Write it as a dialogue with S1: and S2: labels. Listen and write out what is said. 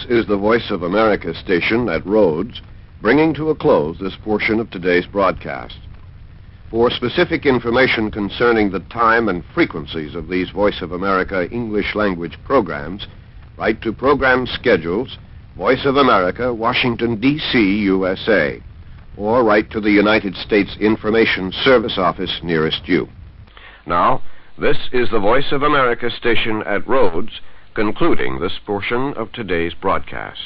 S1: This is the Voice of America station at Rhodes, bringing to a close this portion of today's broadcast. For specific information concerning the time and frequencies of these Voice of America English language programs, write to Program Schedules, Voice of America, Washington, D.C., USA, or write to the United States Information Service Office nearest you. Now, this is the Voice of America station at Rhodes, concluding this portion of today's broadcast.